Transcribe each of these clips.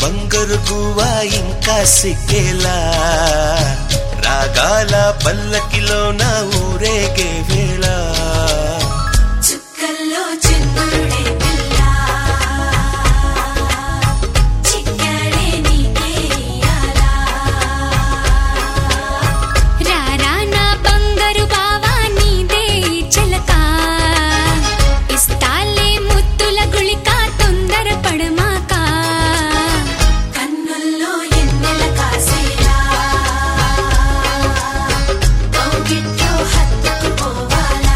బంగారు గువ్వా ఇంకా సిక్కేలా రాగాల పల్లకిలో నా ఊరేగే వేళ చుక్కల్లో చంద్రుడే పిల్ల చిక్కడే నీకేయాలా రారా నా బంగారు బావా నీదే చిలక ఇస్తాలే ముత్తుల గుళిక తొందర పడమాక కన్నుల్లో ఎన్నెల కాసేలా కౌగిట్లో హత్తుకుపోవాలా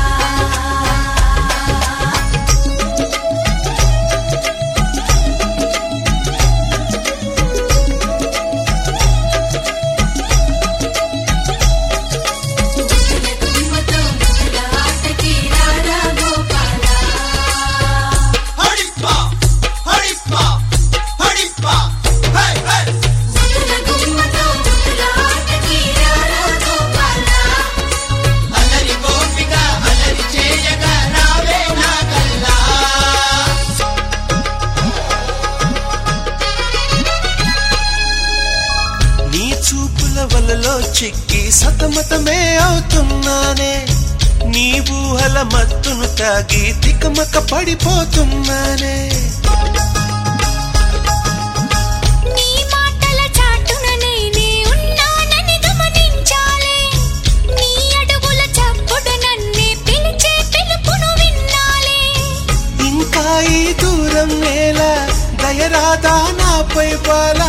చూపుల వలలో చిక్కి సతమతమే అవుతున్నానే నీ ఊహల మత్తును తాగి తికమక పడిపోతున్నానే నీ మాటల చాటున నేనే ఉన్నానని గమనించాలే నీ అడుగుల చప్పుడు నన్నే పిలిచే పిలుపును విన్నాలే ఇంకా ఈ దూరం నేల దయరాదా నాపై బాలా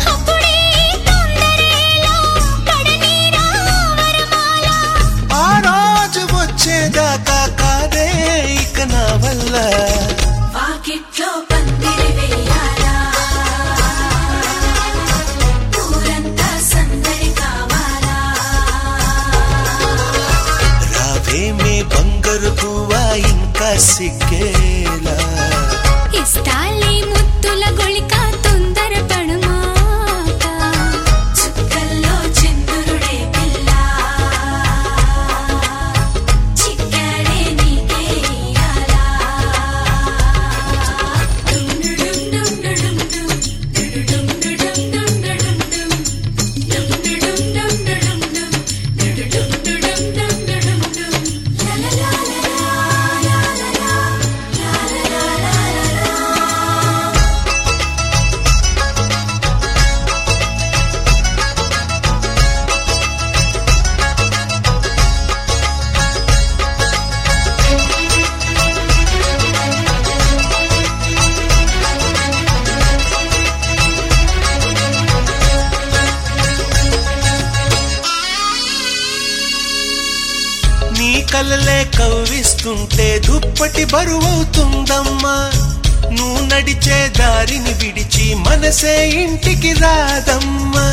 వచ్చేదాకా కాదే ఇక నా వల్ల వాకిట్లో పందిరి వేయాలా ఊరంతా సందడి కావాలా రావేమే బంగారు గువ్వా ఇంకా సిక్కేలా ఇస్తాలే ముత్తుల గుళిక తొందర పడమాక చుక్కల్లో చంద్రుడే పిల్ల చిక్కడే నీకేయాలా నీ కలలే కవ్విస్తుంటే దుప్పటి బరువవుతుందమ్మా నువ్వు నడిచే దారిని విడిచి మనసే ఇంటికి రాదమ్మా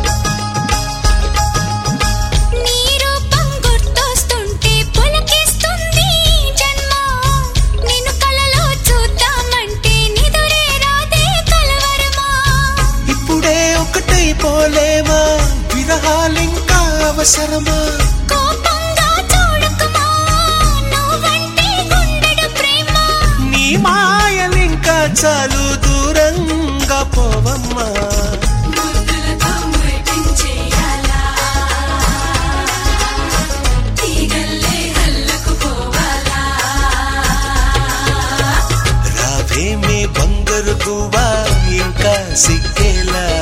నీ రూపం గుర్తొస్తుంటే పులకిస్తుంది జన్మ నిన్ను కలలో చూద్దామంటే నిదురే రాదే కలవరమా ఇప్పుడే ఒకటైపోలేమా విరహాలింకా అవసరమా కోపంగా చూడకుమా నువ్వంటే గుండెడు ప్రేమ నీ మాయలింకా చాలు దూరంగా పోవమ్మా ముద్దులతో మురిపించేయాలా తీగల్లే అల్లుకుపోవాలా రావేమే బంగారు గువ్వా ఇంకా సిక్కేలా